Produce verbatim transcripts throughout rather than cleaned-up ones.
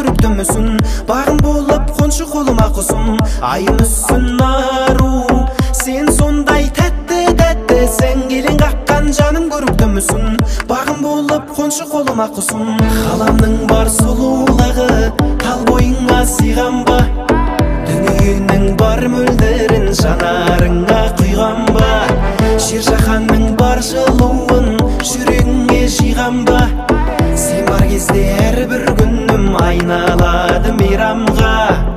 көріктімісін, бағым болып қоншы қолыма құсын. Айым үссін ару, сен сондай тәтті тәтті, сен келен қаққан жаным көріктімісін, бағым болып қоншы қолыма құсын. Қаламның бар сұлулығы тал бойыңа сыйған ба, дүниенің бар мөлдірін жанарыңа құйған ба, жер жаһанның бар жылуын жүрегіңе жиған ба, сен бар кезде әрбір күнім айналады мейрамға.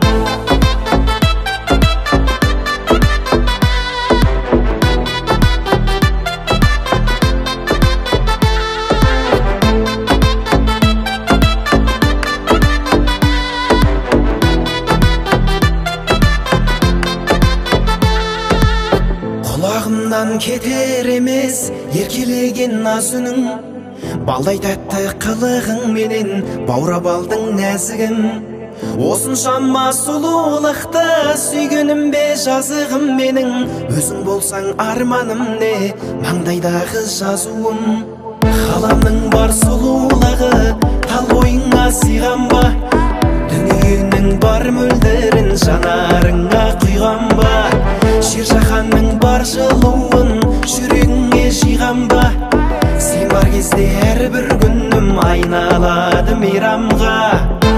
Құлағымнан кетер емес еркелеген наз үнің, балдай тәтті қылығың менен баурап алдың нәзігім. Осыншама сұлулықты сүйгенім бе жазығым менің, өзің болсаң арманым не маңдайдағы жазуым. Қаламның бар сұлулығы тал бойыңа сыйған ба, дүниенің бар мөлдірін жанарыңа құйған ба, жер жаһанның бар жылуын жүрегіңе жиған ба, сен бар кезде әрбір күнім айналады мейрамға.